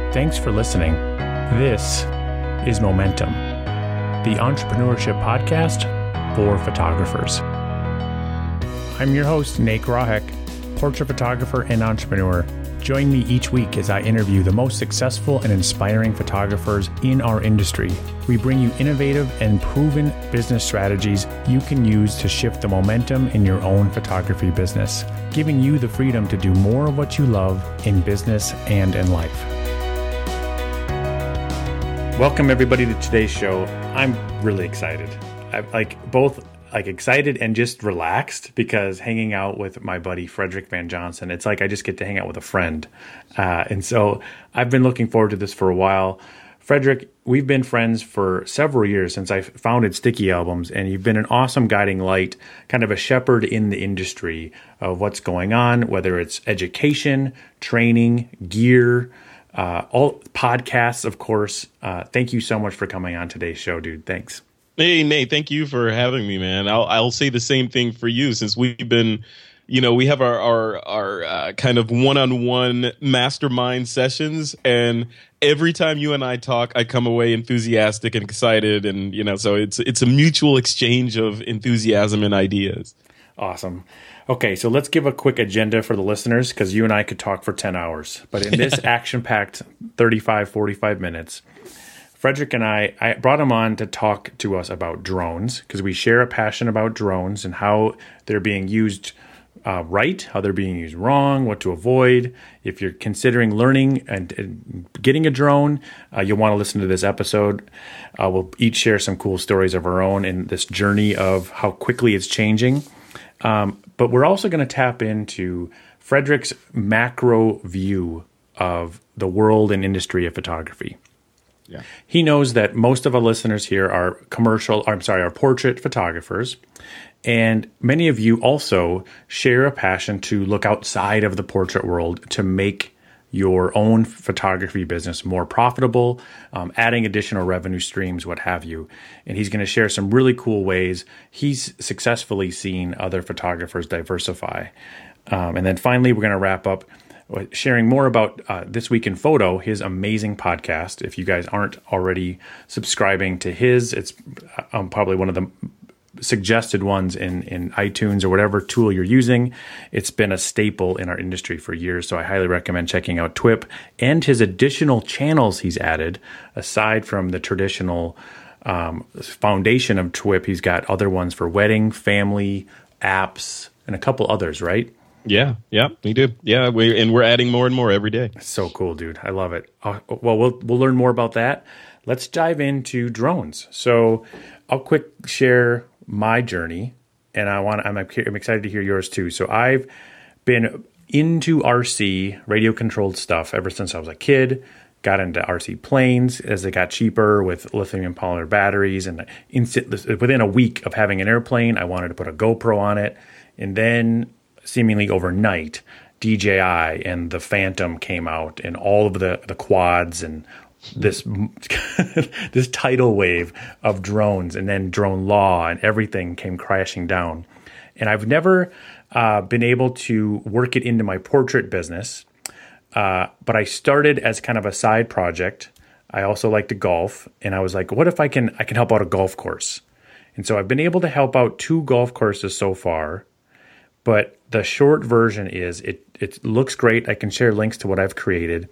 Thanks for listening. This is Momentum, the entrepreneurship podcast for photographers. I'm your host, Nate Grahek, portrait photographer and entrepreneur. Join me each week as I interview the most successful and inspiring photographers in our industry. We bring you innovative and proven business strategies you can use to shift the momentum in your own photography business, giving you the freedom to do more of what you love in business and in life. Welcome everybody to today's show. I'm really excited. I'm both excited and just relaxed because hanging out with my buddy Frederick Van Johnson, it's like I just get to hang out with a friend. And so I've been looking forward to this for a while. Frederick, we've been friends for several years since I founded Sticky Albums, and you've been an awesome guiding light, kind of a shepherd in the industry of what's going on, whether it's education, training, gear, all podcasts, of course. Thank you so much for coming on today's show, dude. Thanks. Hey, Nate, thank you for having me, man. I'll say the same thing for you since we've been, we have our kind of one-on-one mastermind sessions, and every time you and I talk, I come away enthusiastic and excited, and so it's a mutual exchange of enthusiasm and ideas. Awesome. Okay, so let's give a quick agenda for the listeners because you and I could talk for 10 hours. But in this action-packed 35, 45 minutes, Frederick and I brought him on to talk to us about drones because we share a passion about drones and how they're being used right, how they're being used wrong, what to avoid. If you're considering learning and getting a drone, you'll want to listen to this episode. We'll each share some cool stories of our own in this journey of how quickly it's changing. But we're also going to tap into Frederick's macro view of the world and industry of photography. Yeah. He knows that most of our listeners here are portrait photographers. And many of you also share a passion to look outside of the portrait world to make your own photography business more profitable, adding additional revenue streams, what have you. And he's going to share some really cool ways he's successfully seen other photographers diversify. And then finally, we're going to wrap up sharing more about This Week in Photo, his amazing podcast. If you guys aren't already subscribing to his, it's probably one of the suggested ones in iTunes or whatever tool you're using. It's been a staple in our industry for years, so I highly recommend checking out TWIP and his additional channels he's added. Aside from the traditional foundation of TWIP, he's got other ones for wedding, family, apps, and a couple others, right? Yeah, we do. Yeah, we're adding more and more every day. So cool, dude. I love it. Well, we'll learn more about that. Let's dive into drones. So I'll quick share my journey, and I'm excited to hear yours too. So I've been into RC radio controlled stuff ever since I was a kid. Got into RC planes as they got cheaper with lithium polymer batteries, and within a week of having an airplane, I wanted to put a GoPro on it, and then seemingly overnight, DJI and the Phantom came out, and all of the quads and this this tidal wave of drones, and then drone law and everything came crashing down. And I've never been able to work it into my portrait business, but I started as kind of a side project. I also like to golf, and I was like, what if I can help out a golf course? And so I've been able to help out 2 golf courses so far. But the short version is it looks great. I can share links to what I've created.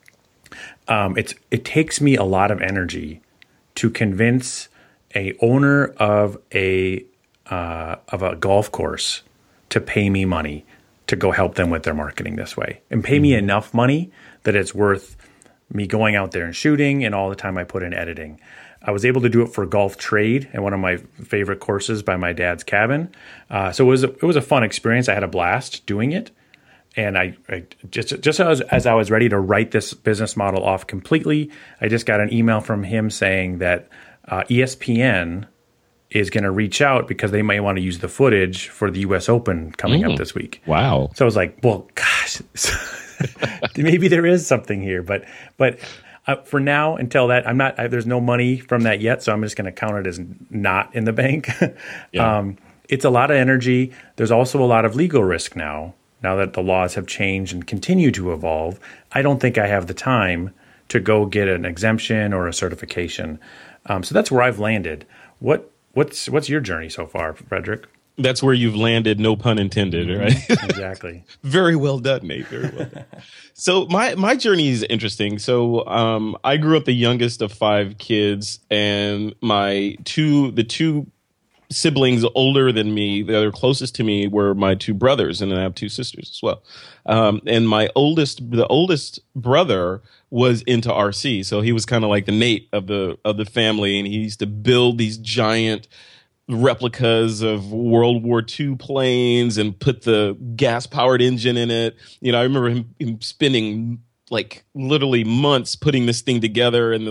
It takes me a lot of energy to convince a owner of a golf course to pay me money to go help them with their marketing this way, and pay me enough money that it's worth me going out there and shooting and all the time I put in editing. I was able to do it for Golf Trade and one of my favorite courses by my dad's cabin. So it was a fun experience. I had a blast doing it. And I just as I was ready to write this business model off completely, I just got an email from him saying that ESPN is going to reach out because they might want to use the footage for the U.S. Open coming up this week. Wow. So I was like, well, gosh, maybe there is something here. But for now, until that, there's no money from that yet. So I'm just going to count it as not in the bank. Yeah. It's a lot of energy. There's also a lot of legal risk now that the laws have changed and continue to evolve. I don't think I have the time to go get an exemption or a certification. So that's where I've landed. What's your journey so far, Frederick? That's where you've landed, no pun intended, right? Exactly. Very well done, Nate. Very well done. So my journey is interesting. So I grew up the youngest of 5 kids, and the two siblings older than me, that are closest to me, were my 2 brothers, and then I have 2 sisters as well. And the oldest brother was into RC, so he was kind of like the Nate of the family, and he used to build these giant replicas of World War II planes and put the gas-powered engine in it. You know, I remember him spending like literally months putting this thing together in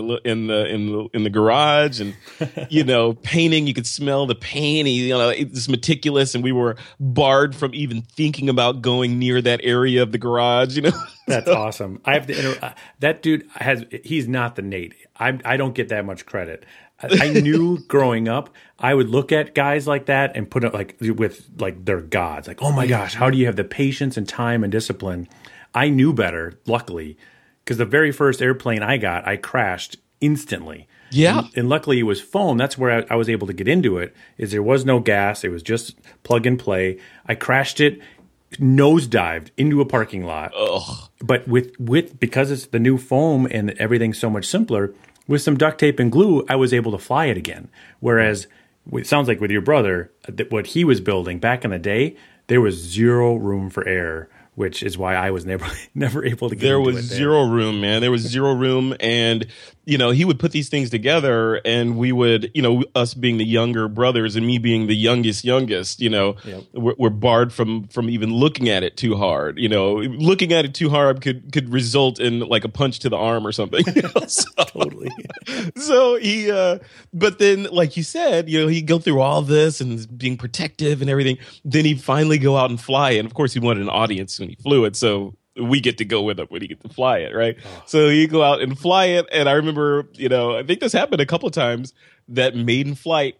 the garage, and you know, painting. You could smell the paint. It's meticulous, and we were barred from even thinking about going near that area of the garage. You know, that's awesome. I have to that dude he's not the Nate. I don't get that much credit. I knew growing up, I would look at guys like that and put it like with like their gods. Like, oh my gosh, how do you have the patience and time and discipline? I knew better, luckily, because the very first airplane I got, I crashed instantly. Yeah. And luckily it was foam. That's where I was able to get into it, is there was no gas. It was just plug and play. I crashed it, nosedived into a parking lot. Ugh. But because it's the new foam and everything's so much simpler, with some duct tape and glue, I was able to fly it again. Whereas it sounds like with your brother, what he was building back in the day, there was zero room for error, which is why I was never able to get there into was it there. Zero room, man. There was zero room. And, you know, he would put these things together, and we would, you know, us being the younger brothers and me being the youngest, you know, Yep. we're barred from even looking at it too hard. You know, looking at it too hard could result in like a punch to the arm or something. You know? Totally. So he, but then, like you said, you know, he'd go through all this and being protective and everything. Then he'd finally go out and fly it. And of course, he wanted an audience when he flew it. So we get to go with him when he get to fly it, right? Oh. So he'd go out and fly it. And I remember, you know, I think this happened a couple of times, that maiden flight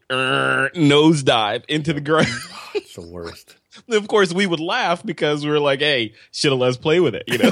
nosedive into the ground. It's the worst. And of course, we would laugh because we were like, hey, should have let us play with it, you know?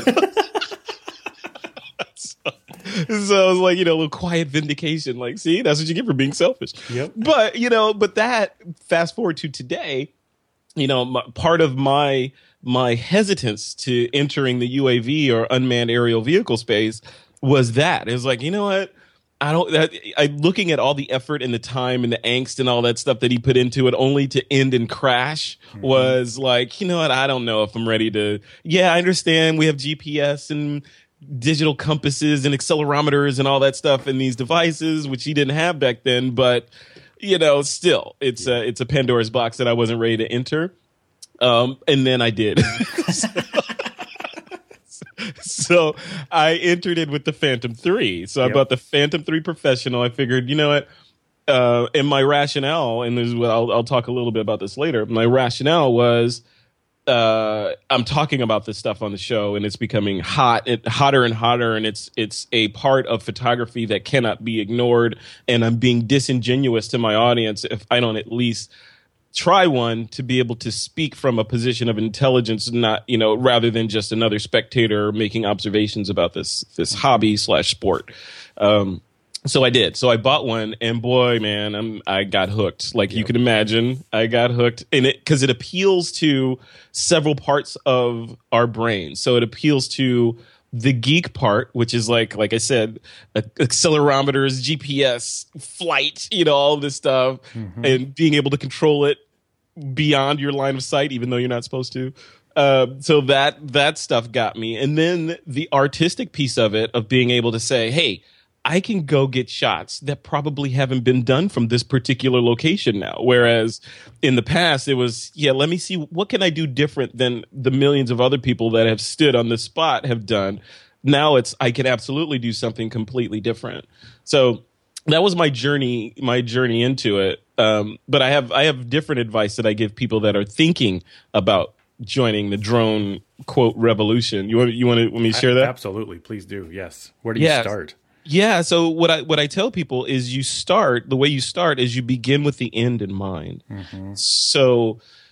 So it was like, you know, a little quiet vindication. Like, see, that's what you get for being selfish. Yep. But, you know, that fast forward to today, you know, part of my hesitance to entering the UAV or unmanned aerial vehicle space was that. It was like, you know what? Looking at all the effort and the time and the angst and all that stuff that he put into it only to end and crash was like, you know what? I don't know if I'm ready to. Yeah, I understand we have GPS and digital compasses and accelerometers and all that stuff in these devices, which he didn't have back then. But, you know, still, it's a Pandora's box that I wasn't ready to enter. And then I did. So I entered it with the Phantom 3. So I bought the Phantom 3 Professional. I figured, you know what? And my rationale, and this is what I'll talk a little bit about this later. My rationale was, I'm talking about this stuff on the show, and it's becoming hotter and hotter, and it's a part of photography that cannot be ignored. And I'm being disingenuous to my audience if I don't at least try one to be able to speak from a position of intelligence, not, you know, rather than just another spectator making observations about this hobby / sport. So I did. So I bought one, and boy, man, I got hooked. Like you can imagine, I got hooked in it because it appeals to several parts of our brain. So it appeals to the geek part, which is like I said, accelerometers, GPS, flight, you know, all this stuff, and being able to control it beyond your line of sight, even though you're not supposed to. So that stuff got me. And then the artistic piece of it, of being able to say, hey, I can go get shots that probably haven't been done from this particular location now. Whereas in the past, it was, let me see, what can I do different than the millions of other people that have stood on this spot have done? Now I can absolutely do something completely different. So that was my journey into it. But I have different advice that I give people that are thinking about joining the drone quote revolution. You want me to share that? Absolutely. Please do. Yes. Where do you start? Yeah, so what I tell people is the way you start is you begin with the end in mind. So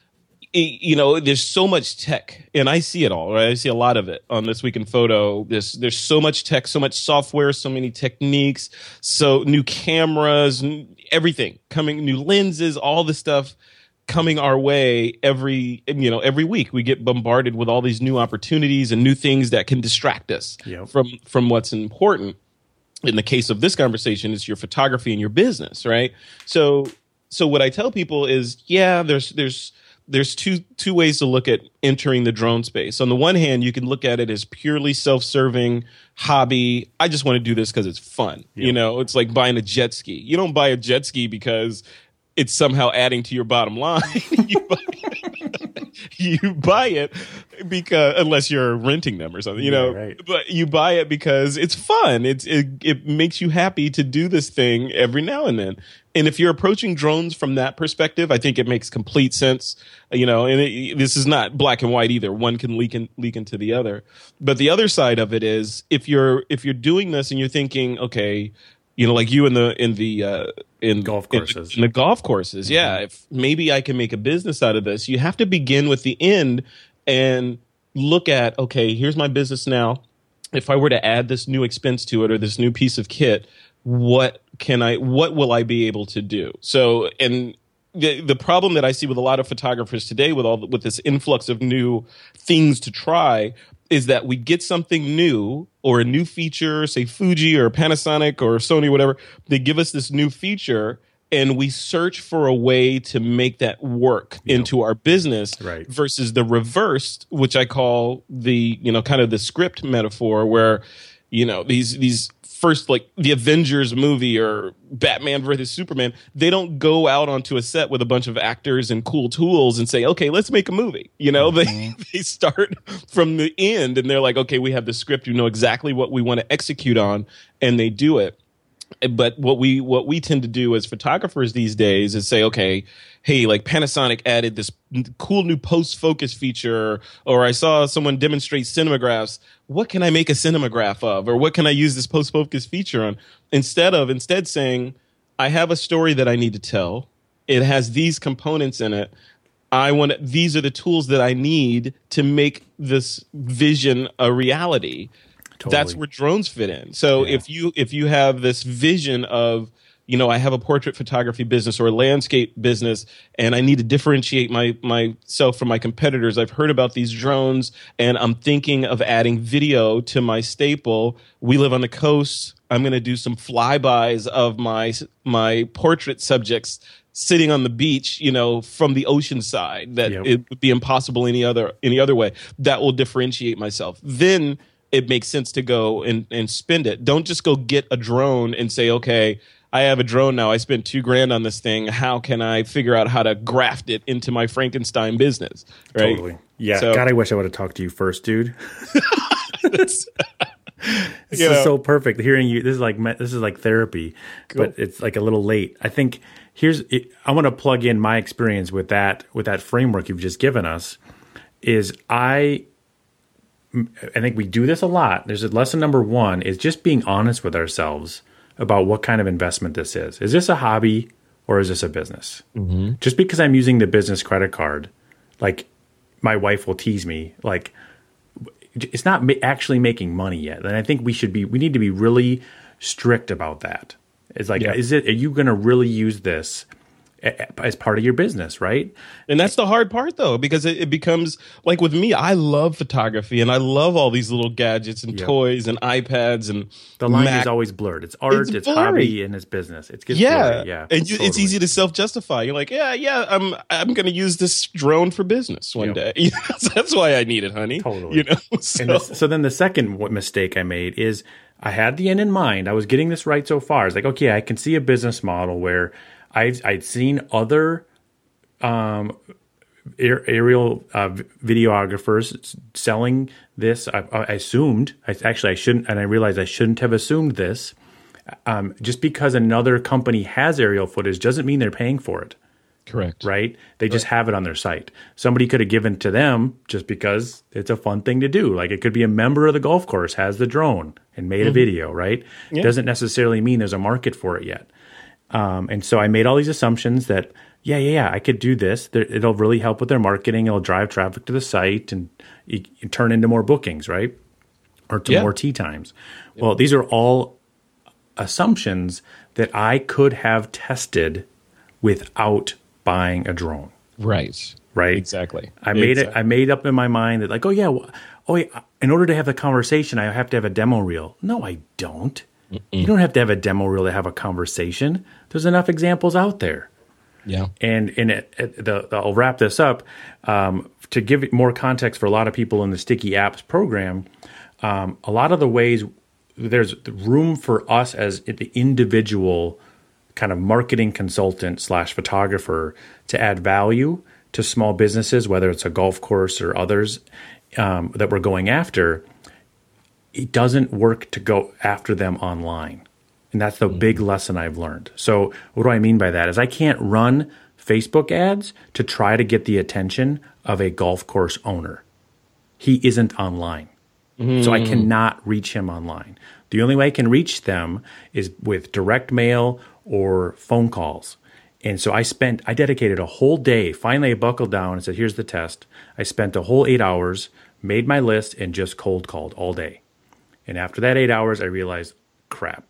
there's so much tech, and I see it all, right? I see a lot of it on This Week in Photo. There's so much tech, so much software, so many techniques, so new cameras, everything coming, new lenses, all this stuff coming our way every week. We get bombarded with all these new opportunities and new things that can distract us from what's important. In the case of this conversation, it's your photography and your business, right? So what I tell people is, there's two ways to look at entering the drone space. On the one hand, you can look at it as purely self-serving hobby. I just want to do this because it's fun. Yep. It's like buying a jet ski. You don't buy a jet ski because it's somehow adding to your bottom line. You buy it because, unless you're renting them or something, right. But you buy it because it's fun. It makes you happy to do this thing every now and then. And if you're approaching drones from that perspective, I think it makes complete sense. And this is not black and white either. One can leak into the other. But the other side of it is, if you're doing this and you're thinking, okay, like you in golf courses. In the golf courses, yeah. If maybe I can make a business out of this, you have to begin with the end and look at, okay, here's my business now. If I were to add this new expense to it or this new piece of kit, what will I be able to do? So, and the problem that I see with a lot of photographers today with this influx of new things to try is that we get something new or a new feature, say Fuji or Panasonic or Sony, whatever. They give us this new feature and we search for a way to make that work into our business, right, versus the reverse, which I call the, kind of the script metaphor where, these first, like the Avengers movie or Batman versus Superman, they don't go out onto a set with a bunch of actors and cool tools and say, okay, let's make a movie. They start from the end and they're like, okay, we have the script, exactly what we want to execute on, and they do it. But what we tend to do as photographers these days is say, okay, hey, like Panasonic added this cool new post-focus feature, or I saw someone demonstrate cinemagraphs. What can I make a cinematograph of? Or what can I use this post-focus feature on? Instead saying, I have a story that I need to tell. It has these components in it. These are the tools that I need to make this vision a reality. Totally. That's where drones fit in. So if you have this vision of, I have a portrait photography business or a landscape business, and I need to differentiate myself from my competitors. I've heard about these drones, and I'm thinking of adding video to my staple. We live on the coast. I'm going to do some flybys of my portrait subjects sitting on the beach, from the ocean side. That it would be impossible any other way. That will differentiate myself. Then it makes sense to go and spend it. Don't just go get a drone and say, okay, I have a drone now. I spent $2,000 on this thing. How can I figure out how to graft it into my Frankenstein business? Right? Totally. Yeah. So, God, I wish I would have talked to you first, dude. This is so perfect. Hearing you, this is like therapy, cool. But it's like a little late. I think I want to plug in my experience with that framework you've just given us. I think we do this a lot. There's lesson number one is just being honest with ourselves about what kind of investment this is. Is this a hobby or is this a business? Mm-hmm. Just because I'm using the business credit card, like my wife will tease me, like it's not actually making money yet. And I think we need to be really strict about that. It's like, are you going to really use this as part of your business, right? And that's the hard part, though, because it becomes like with me, I love photography and I love all these little gadgets and toys and iPads and the line is always blurred. It's art, it's hobby, and it's business. It gets blurry. Yeah, and totally. It's easy to self-justify. You're like, I'm going to use this drone for business one day. That's why I need it, honey. Totally. So then the second mistake I made is I had the end in mind. I was getting this right so far. It's like, okay, I can see a business model where I'd seen other aerial videographers selling this. I assumed, I shouldn't, and I realized I shouldn't have assumed this. Just because another company has aerial footage doesn't mean they're paying for it. Correct. Right? They just have it on their site. Somebody could have given to them just because it's a fun thing to do. Like it could be a member of the golf course has the drone and made a video, right? Yeah. Doesn't necessarily mean there's a market for it yet. And so I made all these assumptions that I could do this. It'll really help with their marketing. It'll drive traffic to the site and you turn into more bookings, right? Or to more tee times. Yeah. Well, these are all assumptions that I could have tested without buying a drone. Right. Exactly. I made up in my mind that like, in order to have the conversation, I have to have a demo reel. No, I don't. Mm-mm. You don't have to have a demo reel to have a conversation. There's enough examples out there. Yeah. And I'll wrap this up to give it more context for a lot of people in the Sticky Apps program. A lot of the ways there's room for us as the individual kind of marketing consultant / photographer to add value to small businesses, whether it's a golf course or others that we're going after. It doesn't work to go after them online. And that's the big lesson I've learned. So what do I mean by that? Is I can't run Facebook ads to try to get the attention of a golf course owner. He isn't online. So I cannot reach him online. The only way I can reach them is with direct mail or phone calls. And so I dedicated a whole day. Finally, I buckled down and said, here's the test. I spent a whole 8 hours, made my list, and just cold called all day. And after that 8 hours, I realized, crap.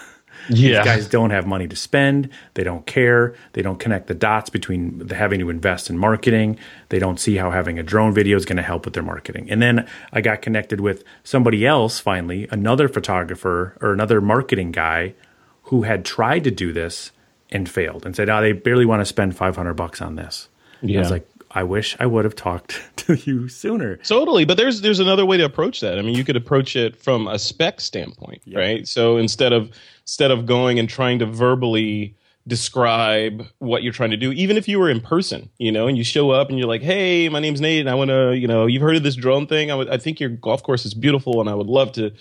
These guys don't have money to spend. They don't care. They don't connect the dots between having to invest in marketing. They don't see how having a drone video is going to help with their marketing. And then I got connected with somebody else, finally, another photographer or another marketing guy who had tried to do this and failed and said, they barely want to spend $500 on this. Yeah. I was like, I wish I would have talked to you sooner. Totally. But there's another way to approach that. I mean, you could approach it from a spec standpoint, right? So instead of going and trying to verbally describe what you're trying to do, even if you were in person, and you show up and you're like, hey, my name's Nate and I want to, you've heard of this drone thing. I think your golf course is beautiful and I would love to,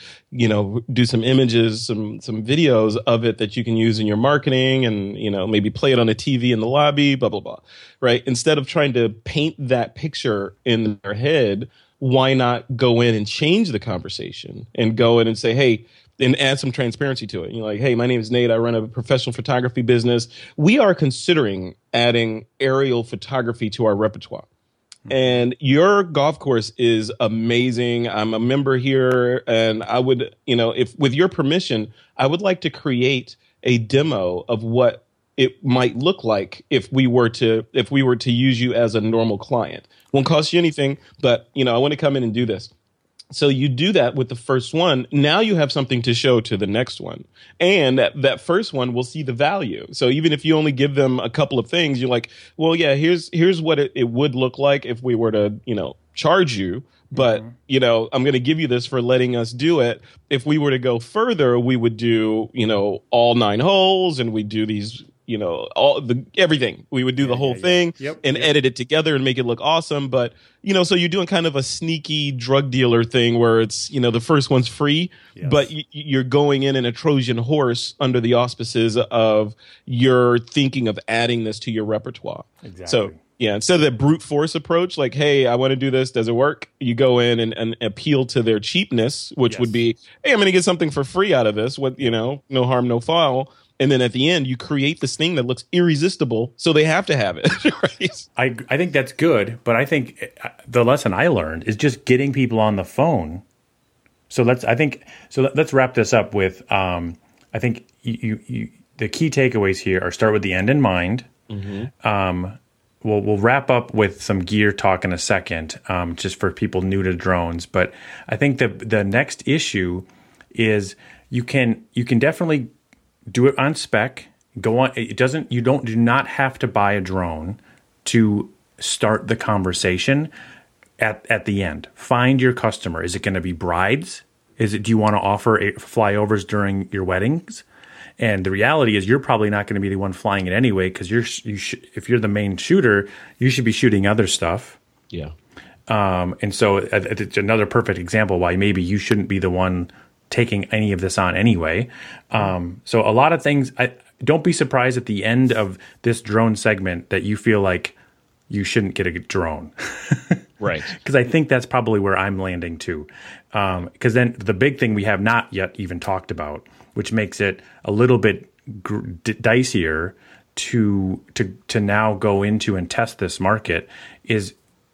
do some images, some videos of it that you can use in your marketing and, maybe play it on a TV in the lobby, blah, blah, blah. Right. Instead of trying to paint that picture in their head, why not go in and change the conversation and go in and say, hey, and add some transparency to it. And you're like, hey, my name is Nate. I run a professional photography business. We are considering adding aerial photography to our repertoire. And your golf course is amazing. I'm a member here. And I would, if with your permission, I would like to create a demo of what it might look like if we were to use you as a normal client. Won't cost you anything, but I want to come in and do this. So you do that with the first one. Now you have something to show to the next one. And that first one will see the value. So even if you only give them a couple of things, you're like, well, yeah, here's what it would look like if we were to, charge you. But, I'm going to give you this for letting us do it. If we were to go further, we would do, all 9 holes and we do these, everything. We would do the whole thing and edit it together and make it look awesome. But, so you're doing kind of a sneaky drug dealer thing where it's, the first one's free, but you're going in a Trojan horse under the auspices of you're thinking of adding this to your repertoire. Exactly. So, instead of that brute force approach, like, hey, I want to do this. Does it work? You go in and appeal to their cheapness, which would be, hey, I'm going to get something for free out of this. What, no harm, no foul. And then at the end, you create this thing that looks irresistible, so they have to have it. Right? I think that's good, but I think the lesson I learned is just getting people on the phone. So let's wrap this up with I think you the key takeaways here are start with the end in mind. Mm-hmm. We'll wrap up with some gear talk in a second, just for people new to drones. But I think the next issue is you can definitely do it on spec. Go on. You do not have to buy a drone to start the conversation at the end. Find your customer. Is it going to be brides? Do you want to offer flyovers during your weddings? And the reality is you're probably not going to be the one flying it anyway, because if you're the main shooter, you should be shooting other stuff. Yeah. And so it's another perfect example why maybe you shouldn't be the one taking any of this on anyway. So a lot of things, don't be surprised at the end of this drone segment that you feel like you shouldn't get a drone. Right. Because I think that's probably where I'm landing too. Because then the big thing we have not yet even talked about, which makes it a little bit dicier to now go into and test this market is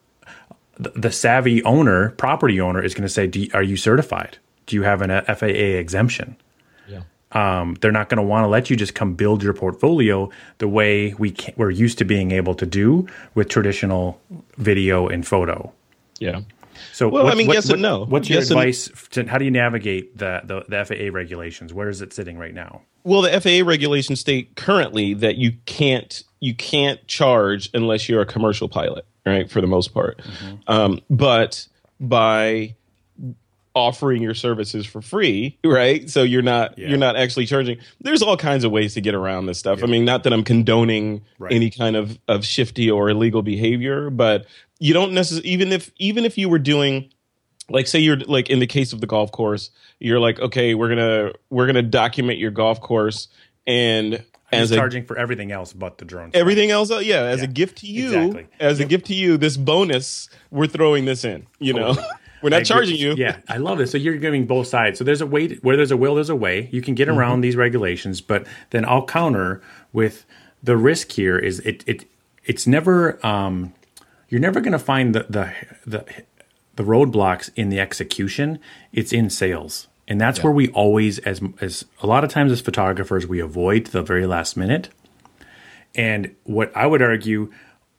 the savvy property owner is going to say, are you certified? Do you have an FAA exemption? Yeah. They're not going to want to let you just come build your portfolio the way we're used to being able to do with traditional video and photo. Yeah. So, yes and no. What's your advice? How do you navigate the FAA regulations? Where is it sitting right now? Well, the FAA regulations state currently that you can't charge unless you're a commercial pilot, right? For the most part, but by offering your services for free, right? So you're not actually charging. There's all kinds of ways to get around this stuff. Yeah. I mean, not that I'm condoning any kind of shifty or illegal behavior, but you don't necessarily, even if you were doing, like, say you're like in the case of the golf course, you're like, okay, we're gonna document your golf course, and as charging for everything else but the drone. Everything else, as a gift to you, a gift to you, this bonus, we're throwing this in, you know. We're not charging you. Yeah, I love it. So you're giving both sides. So there's a way where there's a will, there's a way. You can get around these regulations, but then I'll counter with the risk here is it's never you're never going to find the roadblocks in the execution. It's in sales, and that's where we always, as a lot of times as photographers, we avoid the very last minute. And what I would argue.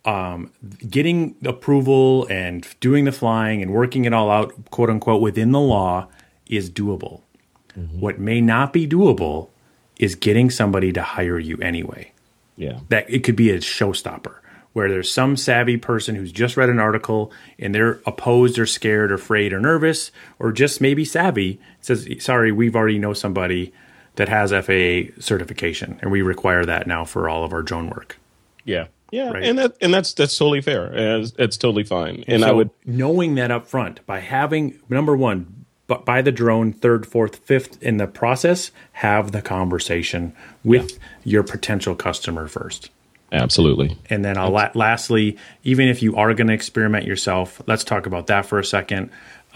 Getting approval and doing the flying and working it all out, quote unquote, within the law is doable. Mm-hmm. What may not be doable is getting somebody to hire you anyway. Yeah. That it could be a showstopper where there's some savvy person who's just read an article and they're opposed or scared or afraid or nervous or just maybe savvy, says, sorry, we've already know somebody that has FAA certification and we require that now for all of our drone work. Yeah. Yeah, right. and that's totally fair. It's totally fine. And so I would knowing that up front by having number one, buy the drone, third, fourth, fifth in the process, have the conversation with your potential customer first. Absolutely. And then lastly, even if you are going to experiment yourself, let's talk about that for a second.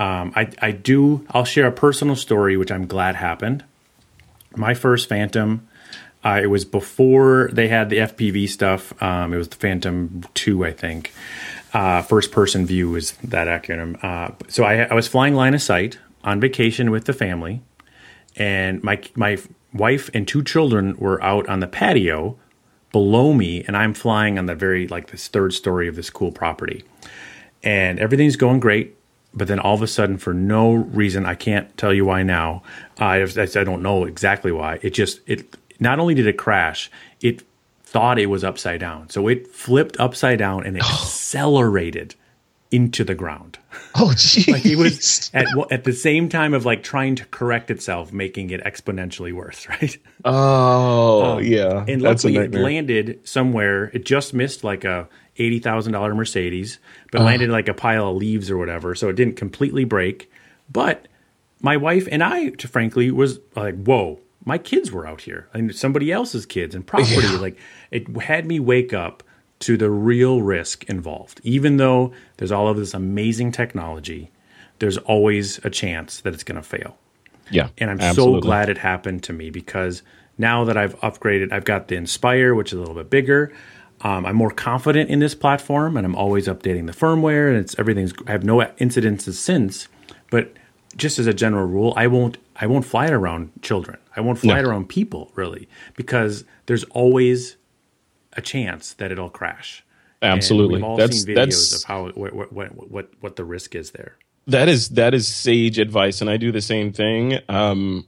I'll share a personal story which I'm glad happened. My first Phantom. It was before they had the FPV stuff. It was the Phantom 2, I think. First person view is that acronym. So I was flying line of sight on vacation with the family, and my wife and two children were out on the patio below me, and I'm flying on the this third story of this cool property. And everything's going great, but then all of a sudden, for no reason, I can't tell you why now. I don't know exactly why. It not only did it crash, it thought it was upside down. So it flipped upside down and accelerated into the ground. Oh, geez. Like it was at the same time of like trying to correct itself, making it exponentially worse, right? Oh, yeah. And luckily it landed somewhere. It just missed like a $80,000 Mercedes, but landed like a pile of leaves or whatever. So it didn't completely break. But my wife and I, frankly, was like, whoa. My kids were out here and somebody else's kids and property. Yeah. Like it had me wake up to the real risk involved. Even though there's all of this amazing technology, there's always a chance that it's going to fail. Yeah. And I'm so glad it happened to me because now that I've upgraded, I've got the Inspire, which is a little bit bigger. I'm more confident in this platform and I'm always updating the firmware and I have no incidences since, but just as a general rule, I won't fly it around children. I won't fly it around people, really, because there's always a chance that it'll crash. Absolutely. And we've all seen videos of how what the risk is there. That is sage advice, and I do the same thing. When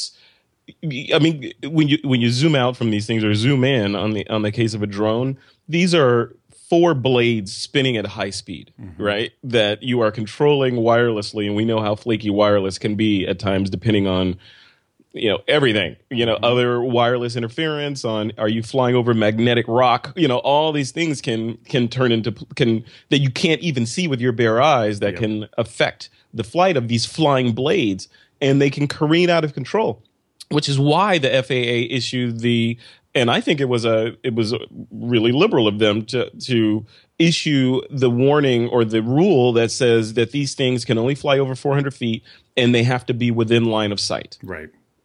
you zoom out from these things or zoom in on the case of a drone, these are 4 blades spinning at high speed, right? That you are controlling wirelessly, and we know how flaky wireless can be at times, depending on everything. Other wireless interference. Are you flying over magnetic rock? All these things can turn into that you can't even see with your bare eyes that can affect the flight of these flying blades, and they can careen out of control. Which is why the FAA issued and I think it was really liberal of them to issue the warning or the rule that says that these things can only fly over 400 feet and they have to be within line of sight. Right.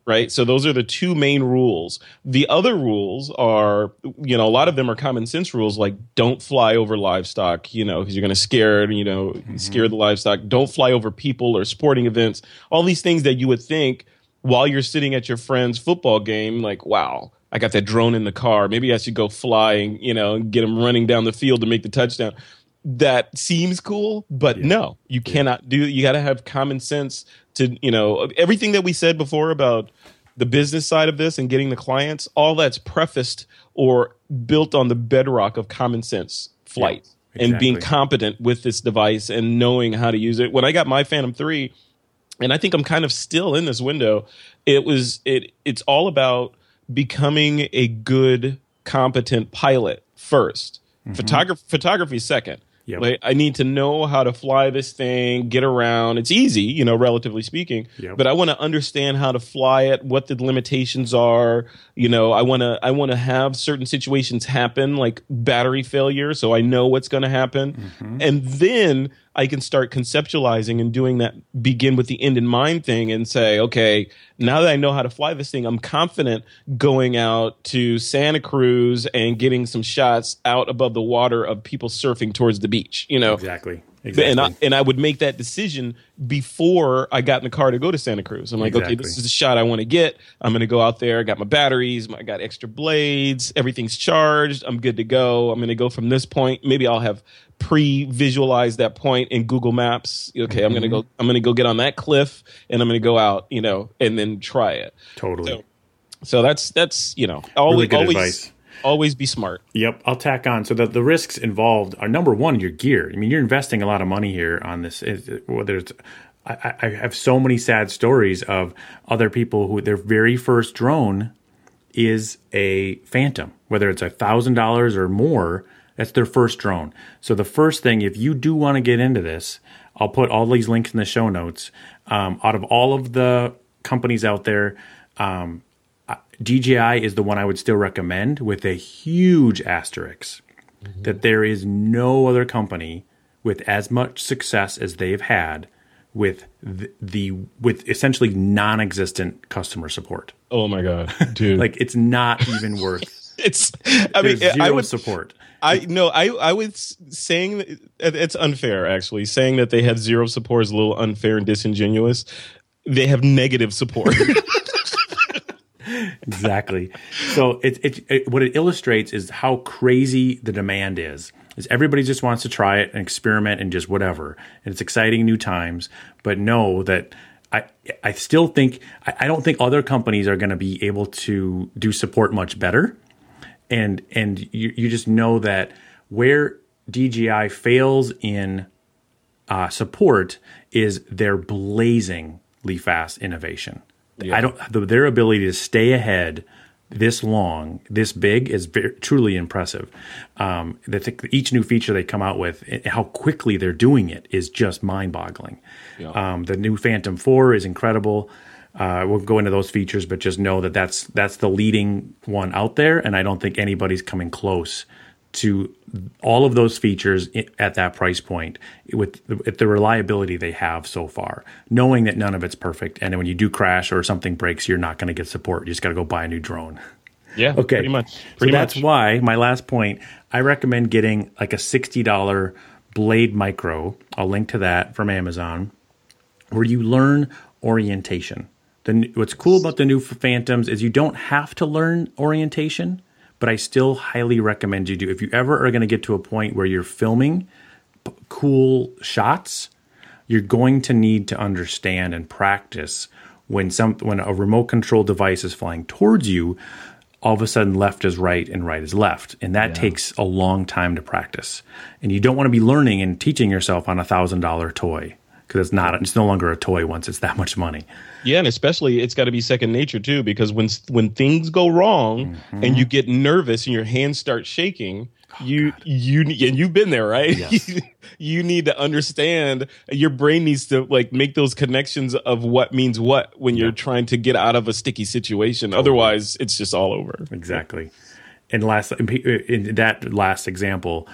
right? So those are the two main rules. The other rules are, a lot of them are common sense rules, like don't fly over livestock, because you're going to scare the livestock. Don't fly over people or sporting events. All these things that you would think while you're sitting at your friend's football game, like, wow, I got that drone in the car. Maybe I should go fly and get him running down the field to make the touchdown. That seems cool, but no, you cannot do it. You got to have common sense to, everything that we said before about the business side of this and getting the clients, all that's prefaced or built on the bedrock of common sense flight and being competent with this device and knowing how to use it. When I got my Phantom 3, and I think I'm kind of still in this window, it's all about becoming a good, competent pilot first. Photography second. Yep. Like, I need to know how to fly this thing, get around. It's easy, relatively speaking. Yep. But I want to understand how to fly it, what the limitations are. I want to have certain situations happen, like battery failure, so I know what's going to happen, and then I can start conceptualizing and doing that. Begin with the end in mind thing, and say, okay, now that I know how to fly this thing, I'm confident going out to Santa Cruz and getting some shots out above the water of people surfing towards the beach. Exactly. And I would make that decision before I got in the car to go to Santa Cruz. I'm like, okay, this is the shot I want to get. I'm going to go out there. I got my batteries. I got extra blades. Everything's charged. I'm good to go. I'm going to go from this point. Maybe I'll have pre-visualized that point in Google Maps. Okay, I'm going to go get on that cliff, and I'm going to go out, and then try it. Totally. So that's really good advice. Always be smart. Yep, I'll tack on. So the risks involved are, number one, your gear. I mean, you're investing a lot of money here on this. I have so many sad stories of other people who their very first drone is a Phantom, whether it's $1,000 or more. That's their first drone. So the first thing, if you do want to get into this, I'll put all these links in the show notes. Out of all of the companies out there, DJI is the one I would still recommend, with a huge asterisk that there is no other company with as much success as they've had with with essentially non-existent customer support. Oh my God, dude! Like, it's not even worth. I would support. I was saying that it's unfair, actually. Saying that they had zero support is a little unfair and disingenuous. They have negative support. Exactly. So what it illustrates is how crazy the demand is everybody just wants to try it and experiment and just whatever. And it's exciting new times, but know that I still think, I don't think other companies are going to be able to do support much better. And you just know that where DJI fails in support is their blazingly fast innovation. Yeah. Their ability to stay ahead this long, this big is truly impressive. Each new feature they come out with, how quickly they're doing it is just mind-boggling. Yeah. The new Phantom 4 is incredible. We'll go into those features, but just know that that's the leading one out there, and I don't think anybody's coming close to all of those features at that price point with the reliability they have so far, knowing that none of it's perfect. And when you do crash or something breaks, you're not going to get support. You just got to go buy a new drone. Yeah, okay. Pretty much. That's why my last point, I recommend getting like a $60 Blade Micro. I'll link to that from Amazon, where you learn orientation. What's cool about the new Phantoms is you don't have to learn orientation, but I still highly recommend you do. If you ever are going to get to a point where you're filming cool shots, you're going to need to understand and practice when a remote control device is flying towards you, all of a sudden left is right and right is left. And that takes a long time to practice. And you don't want to be learning and teaching yourself on $1,000 toy, because it's no longer a toy once it's that much money. Yeah, and especially it's got to be second nature too, because when things go wrong and you get nervous and your hands start shaking, you and you've been there, right? Yes. You need to understand. Your brain needs to make those connections of what means what when you're trying to get out of a sticky situation. Totally. Otherwise, it's just all over. Exactly. And in that last example,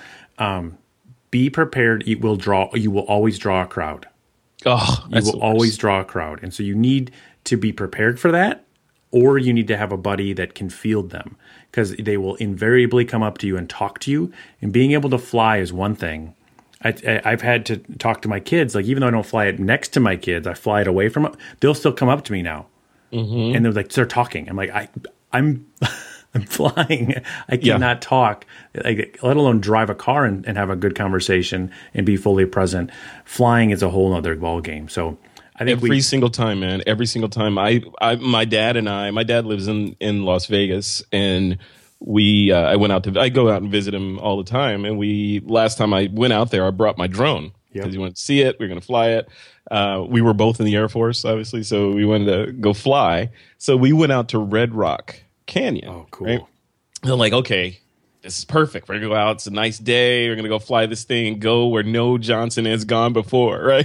be prepared. You will always draw a crowd. Oh, you will always draw a crowd. And so you need to be prepared for that. or you need to have a buddy that can field them, because they will invariably come up to you and talk to you. And being able to fly is one thing. I've had to talk to my kids, like even though I don't fly it next to my kids, I fly it away from them. They'll still come up to me now, and they're like, start talking. I'm like, I'm I'm flying. I cannot talk, like, let alone drive a car and have a good conversation and be fully present. Flying is a whole other ball game. So I think every single time, man, every single time. My dad lives in Las Vegas, and I go out and visit him all the time. And last time I went out there, I brought my drone because he wanted to see it. We were going to fly it. We were both in the Air Force, obviously, so we wanted to go fly. So we went out to Red Rock Canyon. Oh, cool. Right? And I'm like, okay, this is perfect. We're going to go out. It's a nice day. We're going to go fly this thing and go where no Johnson has gone before, right?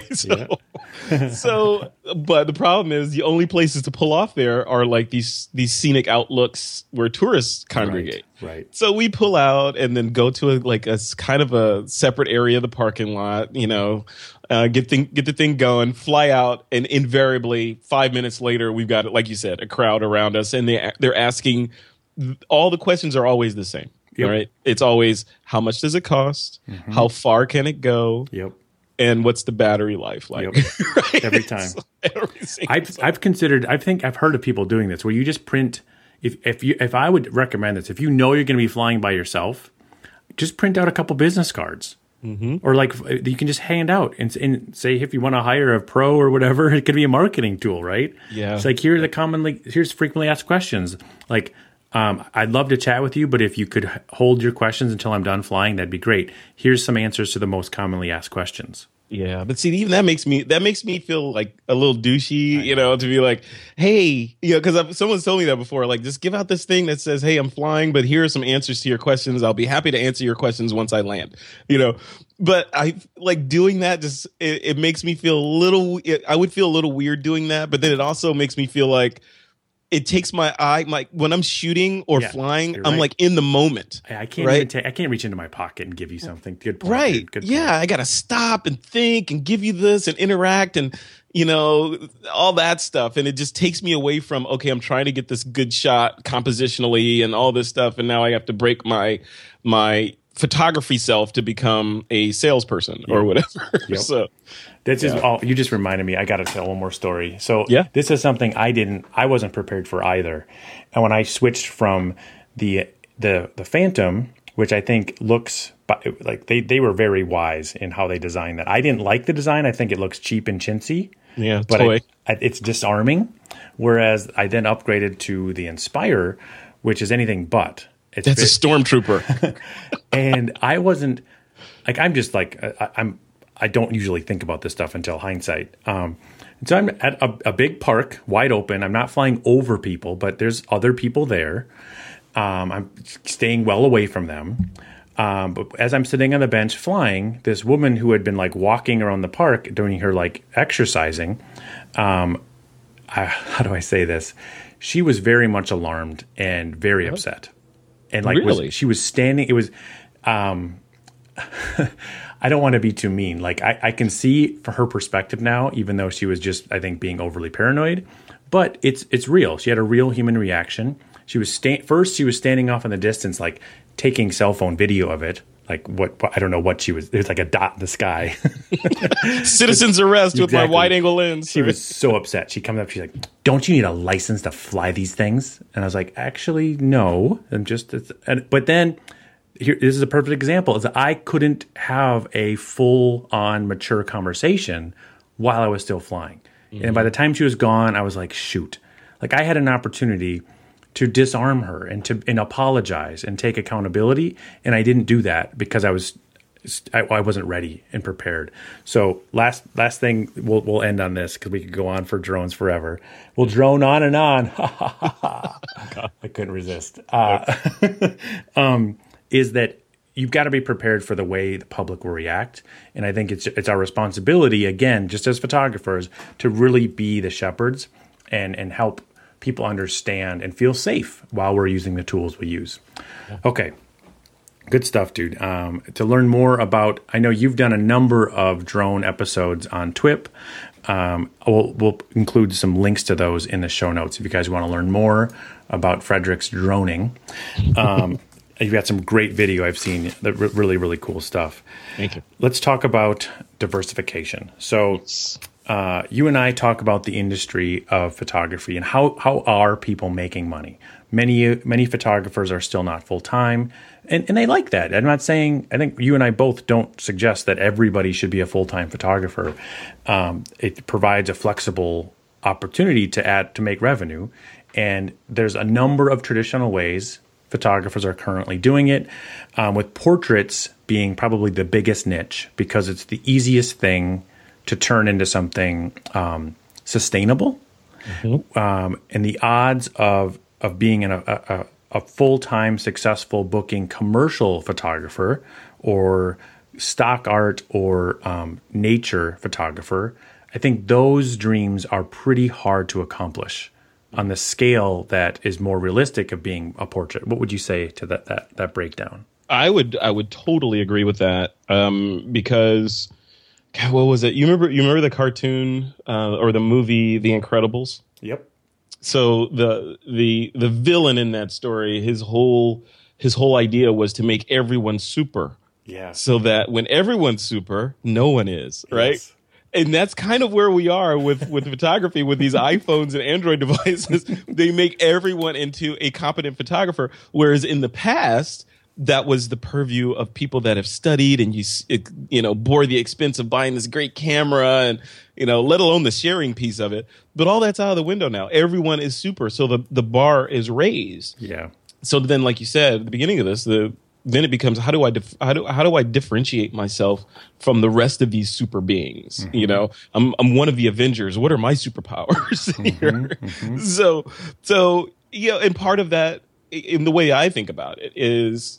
But the problem is the only places to pull off there are like these scenic outlooks where tourists congregate. Right. So we pull out and then go to a kind of a separate area of the parking lot, get the thing going, fly out, and invariably 5 minutes later, we've got, like you said, a crowd around us, and they're asking, all the questions are always the same. Yep. Right? It's always, how much does it cost? Mm-hmm. How far can it go? Yep. And what's the battery life like? Yep. Right? Every time. I've heard of people doing this where you just print. If I would recommend this, if you know you're going to be flying by yourself, just print out a couple business cards. Mm-hmm. Or like you can just hand out and say, if you want to hire a pro or whatever, it could be a marketing tool, right? Yeah. It's like, here's frequently asked questions. Like, I'd love to chat with you, but if you could hold your questions until I'm done flying, that'd be great. Here's some answers to the most commonly asked questions. Yeah, but see, even that makes me feel like a little douchey, to be like, hey, because someone's told me that before, like, just give out this thing that says, hey, I'm flying, but here are some answers to your questions. I'll be happy to answer your questions once I land, But I like doing that. Just it makes me feel I would feel a little weird doing that, but then it also makes me feel like it takes my eye, when I'm shooting or flying, I'm like in the moment. I can't I can't reach into my pocket and give you something. Good point. Right. Good point. Yeah. I got to stop and think and give you this and interact and, all that stuff. And it just takes me away from, okay, I'm trying to get this good shot compositionally and all this stuff. And now I have to break my photography self to become a salesperson or whatever. Yep. So that's just all. You just reminded me. I got to tell one more story. So this is something I wasn't prepared for either. And when I switched from the Phantom, which I think looks like they were very wise in how they designed that. I didn't like the design. I think it looks cheap and chintzy. Yeah, but it's disarming. Whereas I then upgraded to the Inspire, which is anything but. That's a stormtrooper. And I wasn't like, I'm just like, I don't usually think about this stuff until hindsight. And so I'm at a big park, wide open. I'm not flying over people, but there's other people there. I'm staying well away from them. But as I'm sitting on the bench flying, this woman who had been like walking around the park doing her like exercising, how do I say this? She was very much alarmed and very upset. And like, really? she was standing, it was, I don't want to be too mean. Like I can see from her perspective now, even though she was just, I think, being overly paranoid, but it's real. She had a real human reaction. She was first she was standing off in the distance, like taking cell phone video of it. Like I don't know what she was. There's like a dot in the sky. Citizen's arrest with my wide angle lens. She was so upset. She comes up. She's like, "Don't you need a license to fly these things?" And I was like, "Actually, no. I'm just." But then, this is a perfect example. Is that I couldn't have a full-on mature conversation while I was still flying. Mm-hmm. And by the time she was gone, I was like, "Shoot!" Like I had an opportunity to disarm her and apologize and take accountability, and I didn't do that because I wasn't ready and prepared. So last thing, we'll end on this because we could go on for drones forever. We'll drone on and on. I couldn't resist. Is that you've got to be prepared for the way the public will react, and I think it's our responsibility, again, just as photographers, to really be the shepherds and help people understand and feel safe while we're using the tools we use. Okay. Good stuff, dude. To learn more about, I know you've done a number of drone episodes on TWIP, We'll include some links to those in the show notes if you guys want to learn more about Frederick's droning. You've got some great video I've seen, that really, really cool stuff. Thank you. Let's talk about diversification. So you and I talk about the industry of photography and how are people making money. Many photographers are still not full-time, and they like that. I'm not saying, I think you and I both don't suggest that everybody should be a full-time photographer. It provides a flexible opportunity to make revenue, and there's a number of traditional ways photographers are currently doing it, with portraits being probably the biggest niche because it's the easiest thing to turn into something sustainable. Mm-hmm. And the odds of being a full-time successful booking commercial photographer or stock art or nature photographer, I think those dreams are pretty hard to accomplish on the scale that is more realistic of being a portrait. What would you say to that breakdown? I would totally agree with that, because God, what was it? You remember the cartoon or the movie The Incredibles? Yep. So the villain in that story, his whole idea was to make everyone super. Yeah. So that when everyone's super, no one is, right? Yes. And that's kind of where we are with photography, with these iPhones and Android devices. They make everyone into a competent photographer. Whereas in the past, that was the purview of people that have studied and bore the expense of buying this great camera and, let alone the sharing piece of it. But all that's out of the window now. Everyone is super. So the bar is raised. Yeah. So then, like you said at the beginning of this, then it becomes how do I differentiate myself from the rest of these super beings? Mm-hmm. I'm one of the Avengers. What are my superpowers here? Mm-hmm. So and part of that, in the way I think about it, is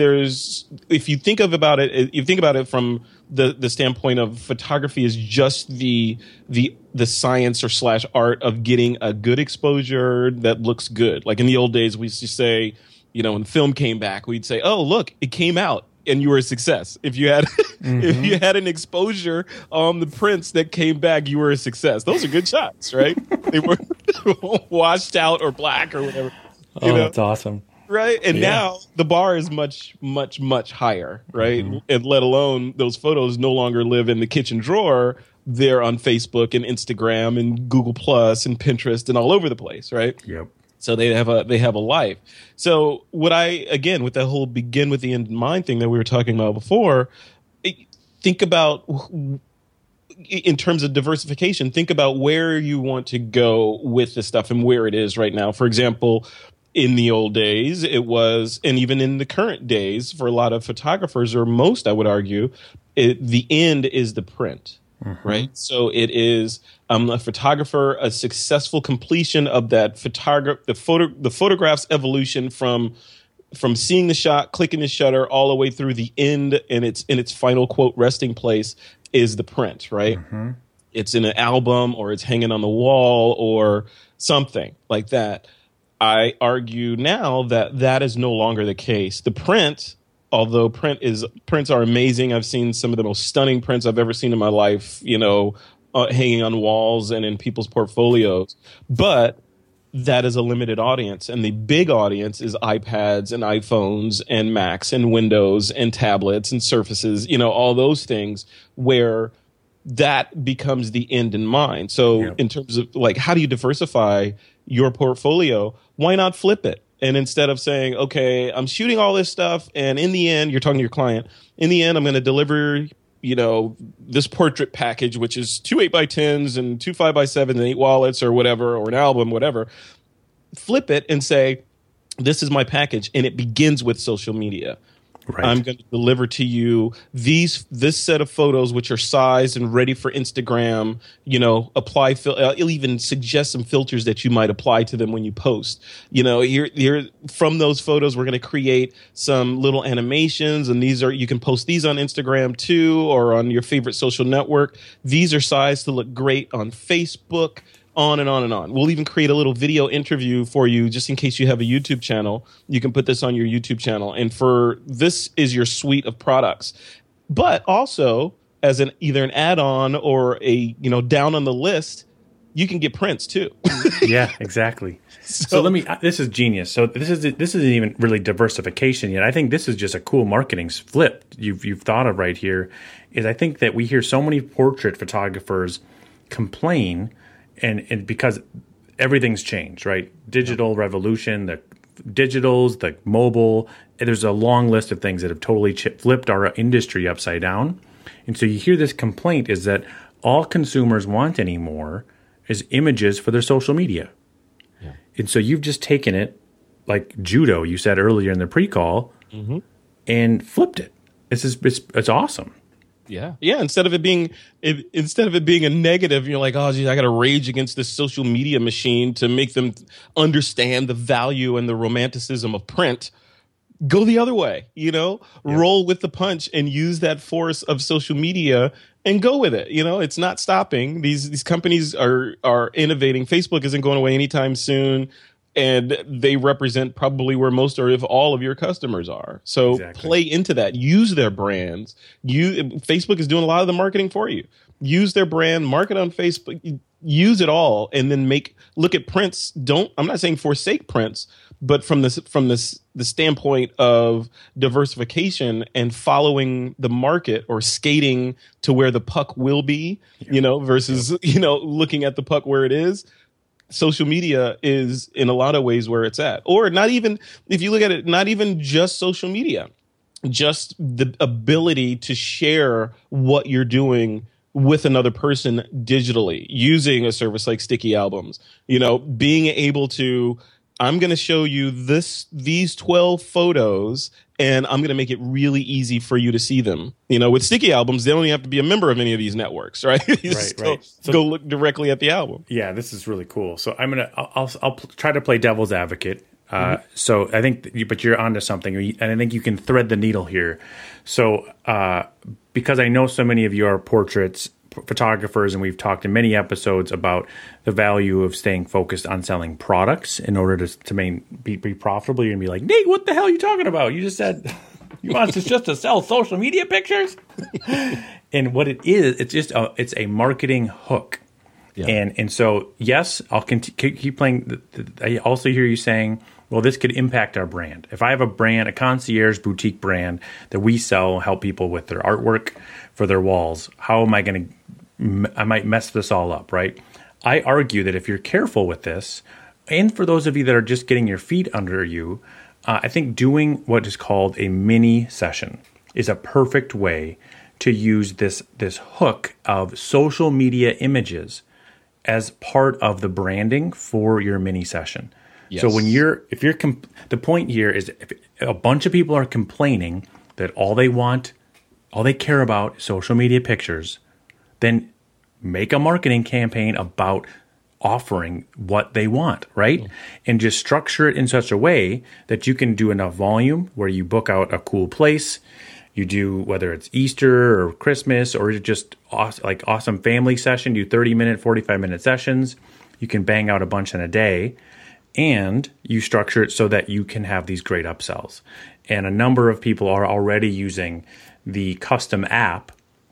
if you think about it from the standpoint of photography is just the science or / art of getting a good exposure that looks good. Like in the old days, we used to say, when film came back, we'd say, "Oh, look, it came out, and you were a success." If you had, mm-hmm. if you had an exposure on the prints that came back, you were a success. Those are good shots, right? They were washed out or black or whatever. That's awesome, right? And now the bar is much, much, much higher, right? Mm-hmm. And let alone those photos no longer live in the kitchen drawer; they're on Facebook and Instagram and Google Plus and Pinterest and all over the place, right? Yep. So they have a life. So with that whole begin with the end in mind thing that we were talking about before, think about, in terms of diversification, think about where you want to go with this stuff and where it is right now. For example, in the old days, it was, and even in the current days, for a lot of photographers, or most, I would argue, the end is the print. Mm-hmm. Right. So it is a photographer, a successful completion of that the photograph's evolution from seeing the shot, clicking the shutter all the way through the end and its final quote resting place is the print. Right. Mm-hmm. It's in an album or it's hanging on the wall or something like that. I argue now that is no longer the case. The print, although prints are amazing. I've seen some of the most stunning prints I've ever seen in my life, hanging on walls and in people's portfolios. But that is a limited audience. And the big audience is iPads and iPhones and Macs and Windows and tablets and Surfaces, all those things where that becomes the end in mind. So in terms of how do you diversify your portfolio? Why not flip it? And instead of saying, okay, I'm shooting all this stuff, and in the end, you're talking to your client, in the end, I'm going to deliver, this portrait package, which is 2 8x10s and 2 5x7s and 8 wallets or whatever, or an album, whatever. Flip it and say, this is my package. And it begins with social media. Right. I'm going to deliver to you this set of photos, which are sized and ready for Instagram. Apply. It'll even suggest some filters that you might apply to them when you post. Here from those photos, we're going to create some little animations, and you can post these on Instagram too, or on your favorite social network. These are sized to look great on Facebook. On and on and on. We'll even create a little video interview for you just in case you have a YouTube channel. You can put this on your YouTube channel. And this is your suite of products. But also, as an either an add-on or a, down on the list, you can get prints too. Yeah, exactly. So let me. This is genius. So this isn't even really diversification yet. I think this is just a cool marketing flip you've thought of right here. Is I think that we hear so many portrait photographers complain, and because everything's changed, right? Digital revolution, the digitals, the mobile. There's a long list of things that have totally flipped our industry upside down. And so you hear this complaint is that all consumers want anymore is images for their social media. Yeah. And so you've just taken it like judo, you said earlier in the pre-call, and flipped it. It's awesome. Yeah. Instead of it being a negative, you're like, oh, geez, I got to rage against this social media machine to make them understand the value and the romanticism of print. Go the other way, roll with the punch and use that force of social media and go with it. It's not stopping. These companies are innovating. Facebook isn't going away anytime soon. And they represent probably where most or if all of your customers are. So play into that. Use their brands. Facebook is doing a lot of the marketing for you. Use their brand, market on Facebook, use it all, and then look at prints. I'm not saying forsake prints, but from the standpoint of diversification and following the market or skating to where the puck will be, versus looking at the puck where it is. Social media is in a lot of ways where it's at, or not even if you look at it, not even just social media, just the ability to share what you're doing with another person digitally using a service like Sticky Albums, being able to, I'm going to show you these 12 photos and I'm going to make it really easy for you to see them. With Sticky Albums, they don't even have to be a member of any of these networks, right? Right. So go look directly at the album. Yeah, this is really cool. So I'll try to play devil's advocate. So I think, but you're onto something, and I think you can thread the needle here. So because I know so many of you are portraits photographers, and we've talked in many episodes about the value of staying focused on selling products in order to be profitable. You're gonna be like, Nate, what the hell are you talking about? You just said you want us just to sell social media pictures. And what it is, it's a marketing hook. Yeah. And so yes, I'll keep playing. I also hear you saying, well, this could impact our brand. If I have a concierge boutique brand that we sell, help people with their artwork for their walls, how am I going to? I might mess this all up, right? I argue that if you're careful with this, and for those of you that are just getting your feet under you, I think doing what is called a mini session is a perfect way to use this hook of social media images as part of the branding for your mini session. Yes. So the point here is if a bunch of people are complaining that all they care about is social media pictures, then make a marketing campaign about offering what they want, right? Mm. And just structure it in such a way that you can do enough volume where you book out a cool place. You do, whether it's Easter or Christmas or just awesome family session, do 30-minute, 45-minute sessions. You can bang out a bunch in a day, and you structure it so that you can have these great upsells. And a number of people are already using the custom app,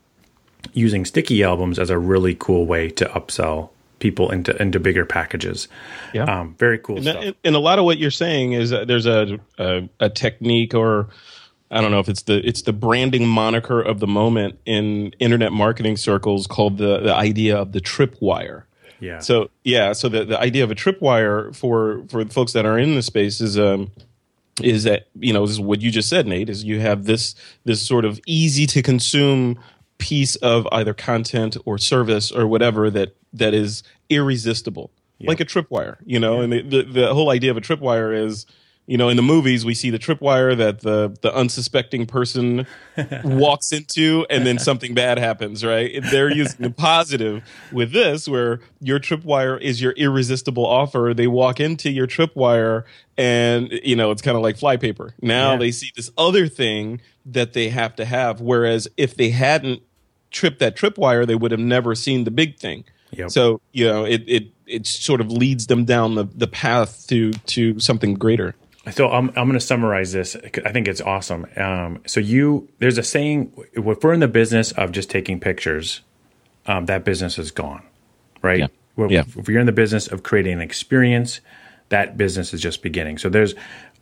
using Sticky Albums as a really cool way to upsell people into bigger packages. Yeah, very cool stuff. And a lot of what you're saying is there's a technique, or I don't know if it's the branding moniker of the moment in internet marketing circles, called the idea of the tripwire. Yeah. So the idea of a tripwire for folks that are in the space is that, this is what you just said, Nate, is you have this sort of easy to consume piece of either content or service or whatever that is irresistible, like a tripwire, and the whole idea of a tripwire is, in the movies, we see the tripwire that the unsuspecting person walks into, and then something bad happens, right? They're using the positive with this, where your tripwire is your irresistible offer. They walk into your tripwire, and, it's kind of like flypaper. Now they see this other thing that they have to have, whereas if they hadn't tripped that tripwire, they would have never seen the big thing. Yep. So, it sort of leads them down the path to something greater. So I'm going to summarize this. I think it's awesome. There's a saying, if we're in the business of just taking pictures, that business is gone, right? Yeah. If you're in the business of creating an experience, that business is just beginning. So there's,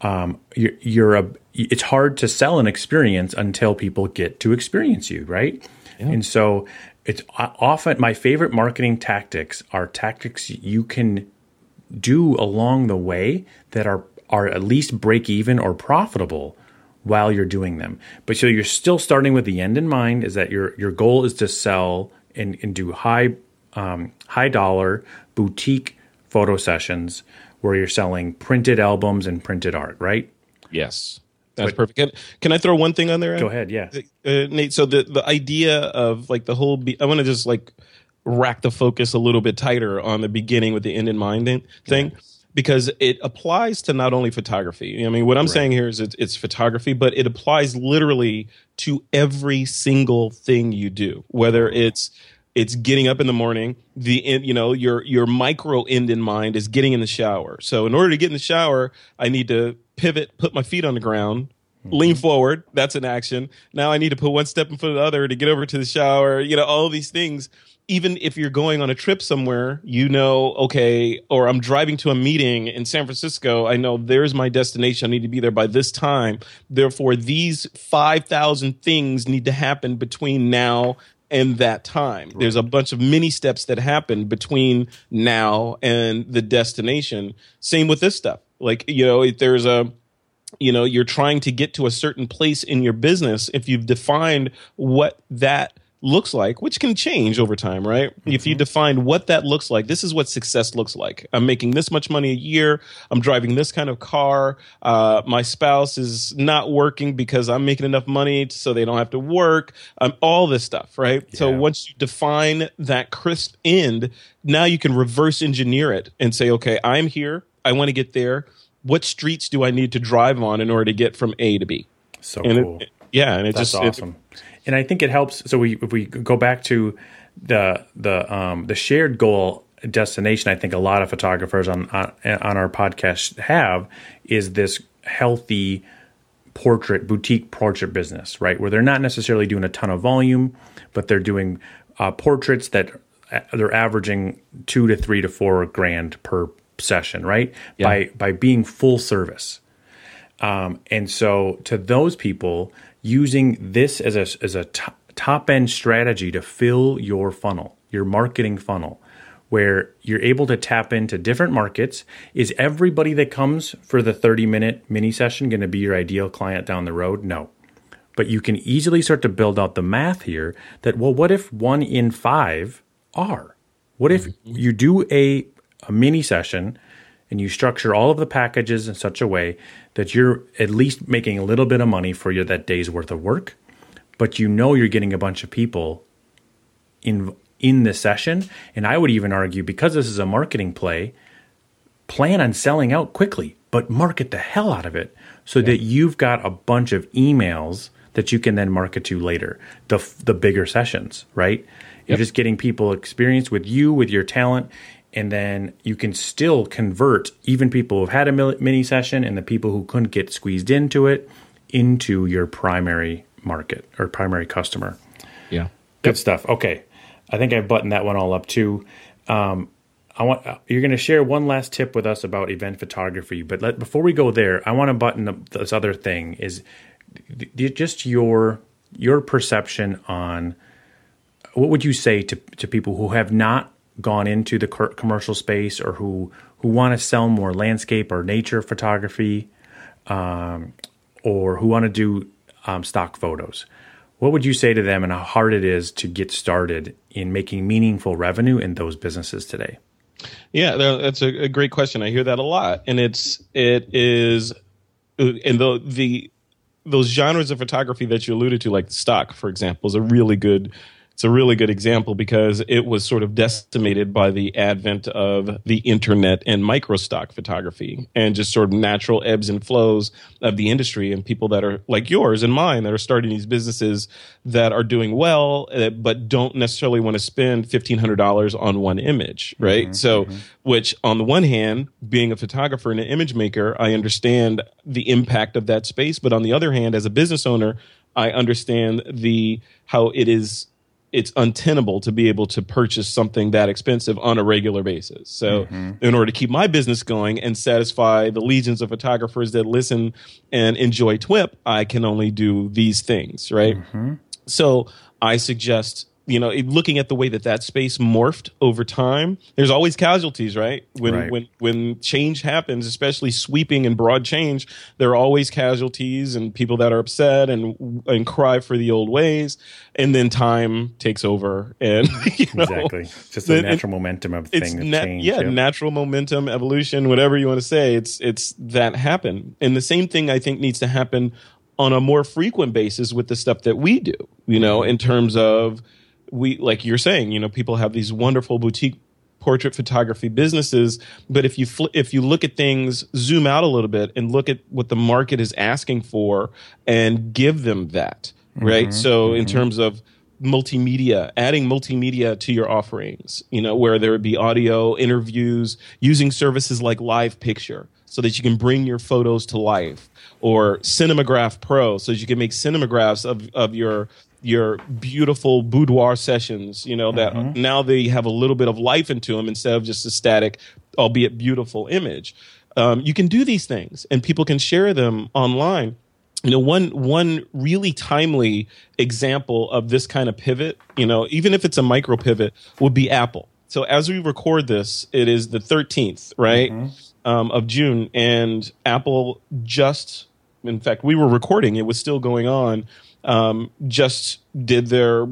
it's hard to sell an experience until people get to experience you, right? Yeah. And so it's often my favorite marketing tactics are tactics you can do along the way that are at least break even or profitable while you're doing them. But so you're still starting with the end in mind, is that your goal is to sell and do high dollar boutique photo sessions where you're selling printed albums and printed art, right? Yes. That's perfect. Can I throw one thing on there? Go ahead. Yeah. Nate, so the idea of like the whole, I want to just like rack the focus a little bit tighter on the beginning with the end in mind thing. Yeah. Because it applies to not only photography. I mean, what I'm saying here is it's photography, but it applies literally to every single thing you do, whether it's getting up in the morning, your micro end in mind is getting in the shower. So in order to get in the shower, I need to pivot, put my feet on the ground, lean forward. That's an action. Now I need to put one step in front of the other to get over to the shower, all these things. Even if you're going on a trip somewhere, okay, or I'm driving to a meeting in San Francisco, I know there's my destination. I need to be there by this time. Therefore, these 5,000 things need to happen between now and that time. Right. There's a bunch of mini steps that happen between now and the destination. Same with this stuff. Like, if there's you're trying to get to a certain place in your business, if you've defined what that looks like, which can change over time, right? Mm-hmm. If you define what that looks like, this is what success looks like. I'm making this much money a year. I'm driving this kind of car. My spouse is not working because I'm making enough money so they don't have to work. All this stuff, right? Yeah. So once you define that crisp end, now you can reverse engineer it and say, okay, I'm here. I want to get there. What streets do I need to drive on in order to get from A to B? So cool. That's awesome. And I think it helps. So if we go back to the shared goal destination, I think a lot of photographers on our podcast have is this healthy boutique portrait business, right? Where they're not necessarily doing a ton of volume, but they're doing portraits that they're averaging $2,000 to $3,000 to $4,000 per session, right? Yeah. By being full service. And so to those people, using this as a top end strategy to fill your funnel, your marketing funnel, where you're able to tap into different markets. Is everybody that comes for the 30-minute mini session going to be your ideal client down the road? No. But you can easily start to build out the math here that, well, what if 1 in 5 are? What if you do a mini session and you structure all of the packages in such a way that you're at least making a little bit of money for that day's worth of work, but you're getting a bunch of people in the session. And I would even argue, because this is a marketing play, plan on selling out quickly, but market the hell out of it so that you've got a bunch of emails that you can then market to later, the bigger sessions, right? You're just getting people experience with you, with your talent. And then you can still convert even people who've had a mini session and the people who couldn't get squeezed into it into your primary market or primary customer. Yeah. Good stuff. Okay. I think I've buttoned that one all up too. You're going to share one last tip with us about event photography, but before we go there, I want to button up this other thing is just your perception on what would you say to people who have not gone into the commercial space or who want to sell more landscape or nature photography, or who want to do stock photos. What would you say to them and how hard it is to get started in making meaningful revenue in those businesses today? Yeah, that's a great question. I hear that a lot, and it is, and those genres of photography that you alluded to, like stock, for example, is a really good It's a really good example because it was sort of decimated by the advent of the internet and microstock photography and just sort of natural ebbs and flows of the industry, and people that are like yours and mine that are starting these businesses that are doing well, but don't necessarily want to spend $1,500 on one image, right? Which on the one hand, being a photographer and an image maker, I understand the impact of that space. But on the other hand, as a business owner, I understand how it's untenable to be able to purchase something that expensive on a regular basis. So in order to keep my business going and satisfy the legions of photographers that listen and enjoy TWIP, I can only do these things, right? So I suggest, looking at the way that space morphed over time, there's always casualties, right? When change happens, especially sweeping and broad change, there are always casualties and people that are upset and cry for the old ways, and then time takes over. And exactly, just the natural momentum of things. Change. Natural momentum, evolution, whatever you want to say. It's that happen, and the same thing I think needs to happen on a more frequent basis with the stuff that we do. In terms of like you're saying, people have these wonderful boutique portrait photography businesses, but if you look at things, zoom out a little bit and look at what the market is asking for and give them that, right? So in terms of multimedia, adding multimedia to your offerings, where there would be audio, interviews, using services like Live Picture so that you can bring your photos to life, or Cinemagraph Pro so that you can make cinemagraphs of your beautiful boudoir sessions, that now they have a little bit of life into them instead of just a static, albeit beautiful image. You can do these things and people can share them online. One really timely example of this kind of pivot, even if it's a micro pivot, would be Apple. So as we record this, it is the 13th, right, of June, and Apple in fact, we were recording, it was still going on, just did their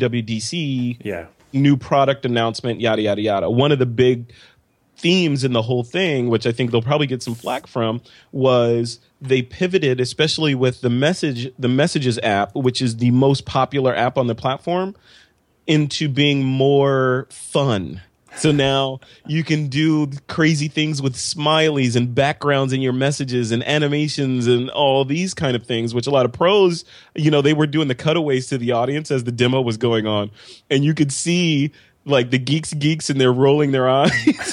WWDC new product announcement, yada, yada, yada. One of the big themes in the whole thing, which I think they'll probably get some flack from, was they pivoted, especially with the Messages app, which is the most popular app on the platform, into being more fun. So now you can do crazy things with smileys and backgrounds in your messages and animations and all these kind of things, which a lot of pros, they were doing the cutaways to the audience as the demo was going on. And you could see like the geeks and they're rolling their eyes.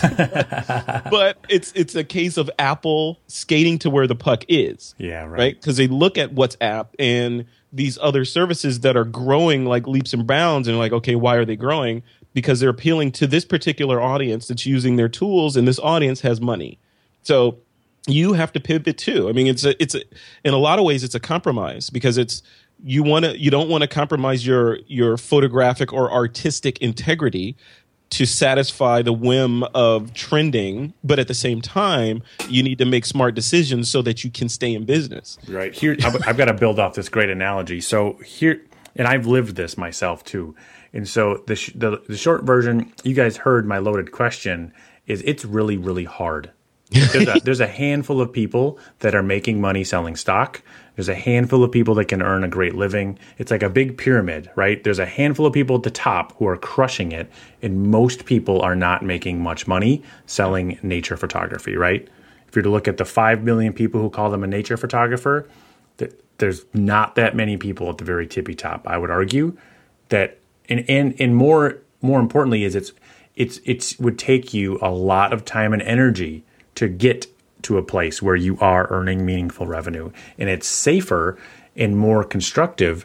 But it's a case of Apple skating to where the puck is. Yeah, right? Because they look at WhatsApp and these other services that are growing like leaps and bounds, and like, okay, why are they growing? Because they're appealing to this particular audience that's using their tools, and this audience has money. So you have to pivot too. I mean, it's in a lot of ways it's a compromise, because you don't want to compromise your photographic or artistic integrity to satisfy the whim of trending, but at the same time, you need to make smart decisions so that you can stay in business. Right. Here, I've got to build off this great analogy. So here, and I've lived this myself too. And so the short version, you guys heard my loaded question, is it's really, really hard. There's a handful of people that are making money selling stock. There's a handful of people that can earn a great living. It's like a big pyramid, right? There's a handful of people at the top who are crushing it, and most people are not making much money selling nature photography, right? If you're to look at the 5 million people who call them a nature photographer, there's not that many people at the very tippy top. I would argue that, and more importantly, is it would take you a lot of time and energy to get to a place where you are earning meaningful revenue. And it's safer and more constructive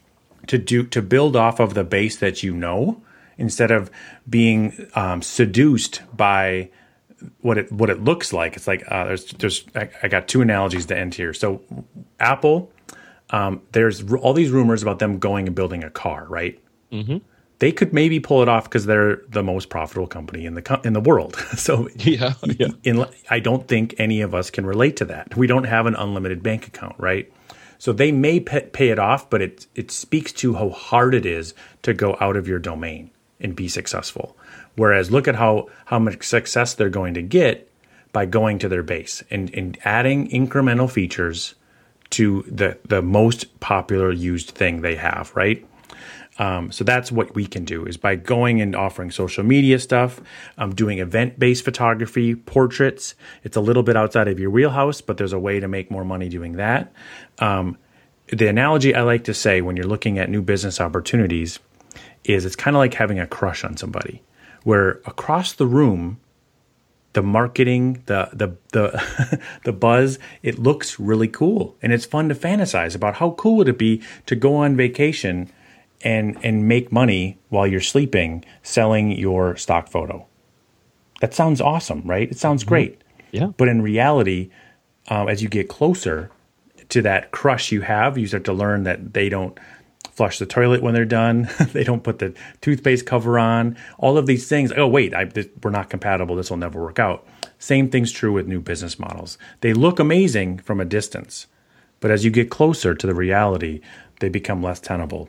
to build off of the base that instead of being seduced by what it looks like. It's like I got two analogies to end here. So Apple, there's all these rumors about them going and building a car, right? Mm-hmm. They could maybe pull it off because they're the most profitable company in the world. So yeah. I don't think any of us can relate to that. We don't have an unlimited bank account, right? So they may pay it off, but it speaks to how hard it is to go out of your domain and be successful. Whereas look at how much success they're going to get by going to their base and adding incremental features to the most popular used thing they have, right? So that's what we can do, is by going and offering social media stuff, doing event-based photography, portraits. It's a little bit outside of your wheelhouse, but there's a way to make more money doing that. The analogy I like to say when you're looking at new business opportunities is it's kind of like having a crush on somebody, where across the room, the marketing, the the buzz, it looks really cool, and it's fun to fantasize about how cool would it be to go on vacation and make money while you're sleeping selling your stock photo. That sounds awesome, right? It sounds great. Yeah. But in reality, as you get closer to that crush you have, you start to learn that they don't flush the toilet when they're done. They don't put the toothpaste cover on. All of these things. Oh, wait, we're not compatible. This will never work out. Same thing's true with new business models. They look amazing from a distance, but as you get closer to the reality, they become less tenable.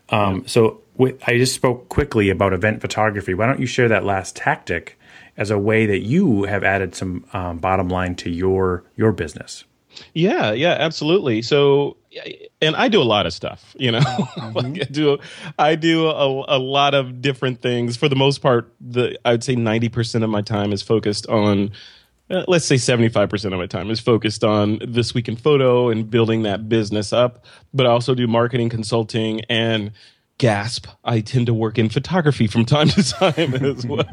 So I just spoke quickly about event photography. Why don't you share that last tactic as a way that you have added some bottom line to your business? Yeah, absolutely. So, and I do a lot of stuff, like I do a lot of different things. For the most part, I would say 90% of my time is focused on, let's say 75% of my time is focused on This Week in Photo and building that business up. But I also do marketing consulting and gasp, I tend to work in photography from time to time as well.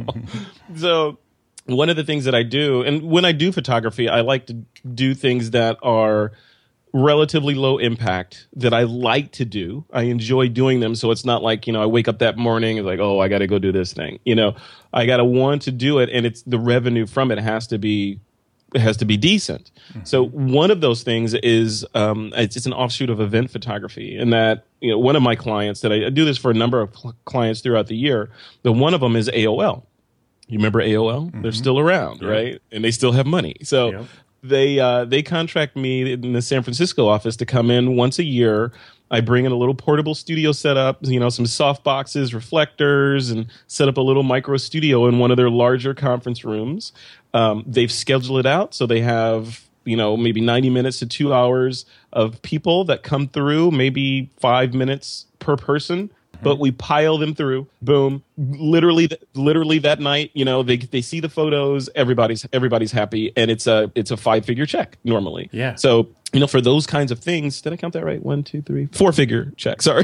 So one of the things that I do, and when I do photography, I like to do things that are relatively low impact that I like to do. I enjoy doing them. So it's not like, I wake up that morning and like, oh, I got to go do this thing. I got to want to do it. And it's the revenue from it has to be decent. Mm-hmm. So one of those things is, it's an offshoot of event photography. And that, one of my clients that I do this for a number of clients throughout the year, but one of them is AOL. You remember AOL? Mm-hmm. They're still around, right? And they still have money. So they contract me in the San Francisco office to come in once a year. I bring in a little portable studio setup, some soft boxes, reflectors, and set up a little micro studio in one of their larger conference rooms. They've scheduled it out, so they have maybe 90 minutes to 2 hours of people that come through, maybe 5 minutes per person. But we pile them through. Boom! Literally that night, they see the photos. Everybody's happy, and it's a 5-figure check normally. Yeah. So for those kinds of things, did I count that right? 1, 2, 3, 4-figure check. Sorry.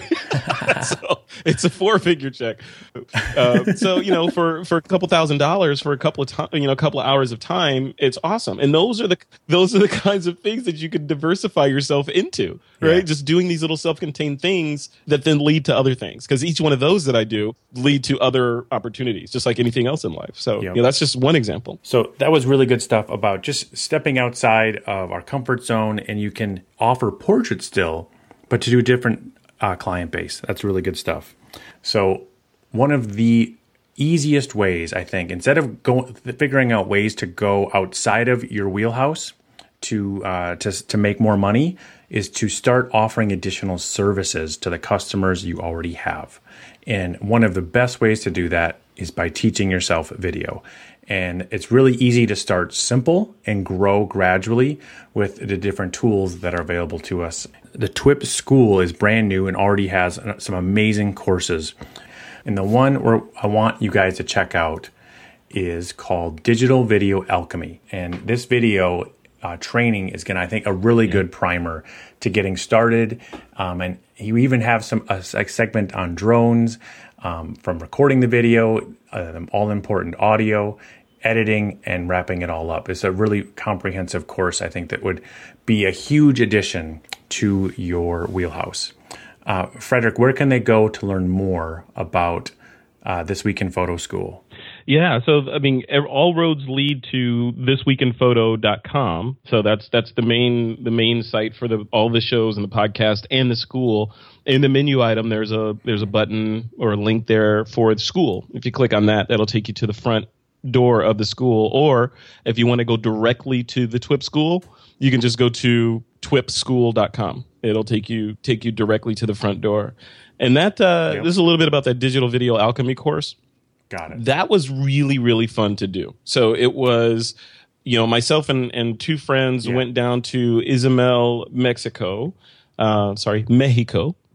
So it's a 4-figure check. So for a couple $1,000 for a couple of hours of time, it's awesome. And those are the kinds of things that you could diversify yourself into, right? Yeah. Just doing these little self-contained things that then lead to other things. Because each one of those that I do lead to other opportunities, just like anything else in life. So that's just one example. So that was really good stuff about just stepping outside of our comfort zone, and you can offer portraits still, but to do a different client base. That's really good stuff. So one of the easiest ways, I think, instead of figuring out ways to go outside of your wheelhouse to make more money, is to start offering additional services to the customers you already have. And one of the best ways to do that is by teaching yourself video. And it's really easy to start simple and grow gradually with the different tools that are available to us. The TWIP School is brand new and already has some amazing courses. And the one where I want you guys to check out is called Digital Video Alchemy. And this video training is going to, I think, a really good primer to getting started. And you even have a segment on drones, from recording the video, all important audio, editing, and wrapping it all up. It's a really comprehensive course, I think, that would be a huge addition to your wheelhouse. Frederick, where can they go to learn more about This Week in Photo School? Yeah, so all roads lead to thisweekinphoto.com. So that's the main site for all the shows and the podcast and the school. In the menu item, there's a button or a link there for the school. If you click on that, that'll take you to the front door of the school. Or if you want to go directly to the TWIP school, you can just go to twipschool.com. It'll take you directly to the front door. And that this is a little bit about that Digital Video Alchemy course. Got it. That was really, really fun to do. So it was, myself and two friends went down to Mexico.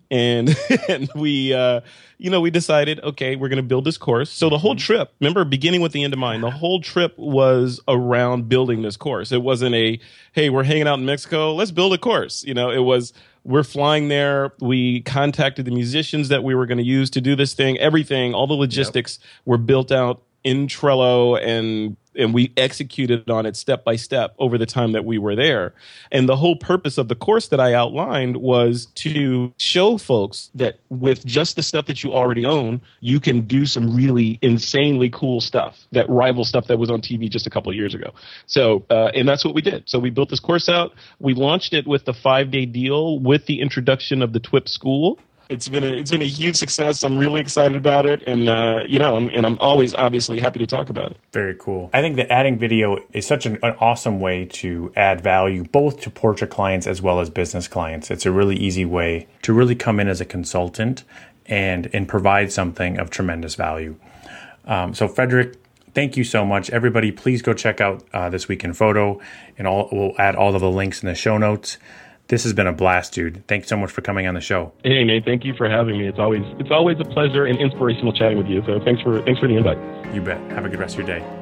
And and we decided, okay, we're going to build this course. So the whole trip, remember, beginning with the end in mind, the whole trip was around building this course. It wasn't hey, we're hanging out in Mexico, let's build a course. It was, we're flying there. We contacted the musicians that we were going to use to do this thing. Everything, all the logistics were built out in Trello, and we executed on it step by step over the time that we were there. And the whole purpose of the course that I outlined was to show folks that with just the stuff that you already own, you can do some really insanely cool stuff that rival stuff that was on TV just a couple of years ago. So, and that's what we did. So we built this course out. We launched it with the 5-day deal with the introduction of the TWIP school. It's been a huge success. I'm really excited about it, and I'm always obviously happy to talk about it. Very cool. I think that adding video is such an awesome way to add value, both to portrait clients as well as business clients. It's a really easy way to really come in as a consultant and provide something of tremendous value. So Frederick, thank you so much. Everybody, please go check out This Week in Photo, and we'll add all of the links in the show notes. This has been a blast, dude. Thanks so much for coming on the show. Hey, Nate, thank you for having me. It's always a pleasure and inspirational chatting with you. So thanks for the invite. You bet. Have a good rest of your day.